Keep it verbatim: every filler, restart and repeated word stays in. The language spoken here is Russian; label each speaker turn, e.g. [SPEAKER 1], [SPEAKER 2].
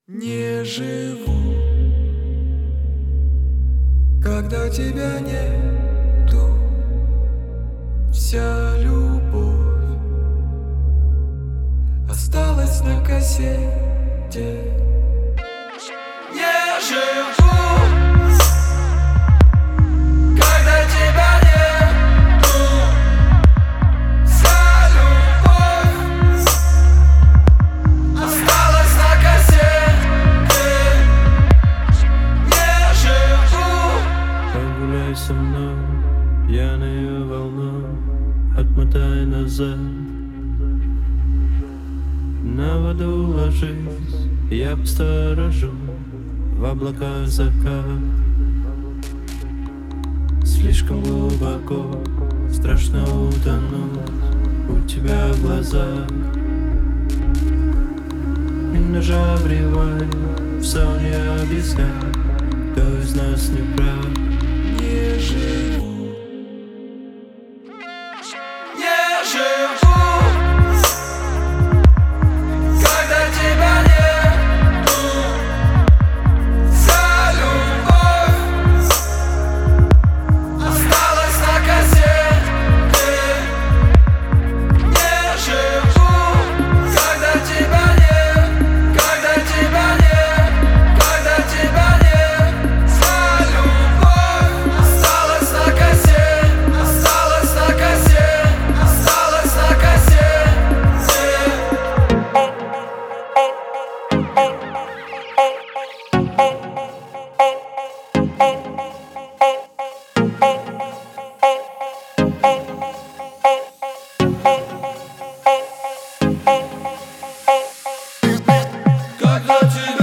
[SPEAKER 1] Не живу, когда тебя нету. Вся любовь осталась на кассете. Не живу, когда тебя нету. Вся любовь осталась на кассете. Не живу.
[SPEAKER 2] Погуляй со мной, пьяную волну, отмотай назад. На воду ложись, я посторожу, в облака закат. Слишком глубоко, страшно утонуть у тебя в глазах. И ножа обревай, в сон я объясняю, кто из нас не прав.
[SPEAKER 1] Не живу, не живу, когда тебя нету. Вся любовь осталась на кассете. Не живу, когда тебя нет, когда тебя нет, когда тебя нет. Вся любовь осталась на кассете, осталась на кассете, осталась на кассете. Когда тебя